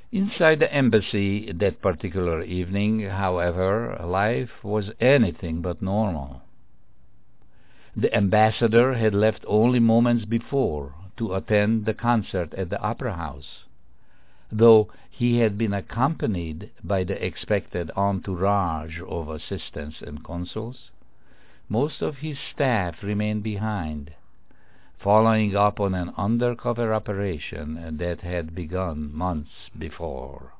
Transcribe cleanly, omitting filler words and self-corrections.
Inside the embassy that particular evening, however, life was anything but normal. The ambassador had left only moments before to attend the concert at the Opera House. Though he had been accompanied by the expected entourage of assistants and consuls, most of his staff remained behind, following up on an undercover operation that had begun months before.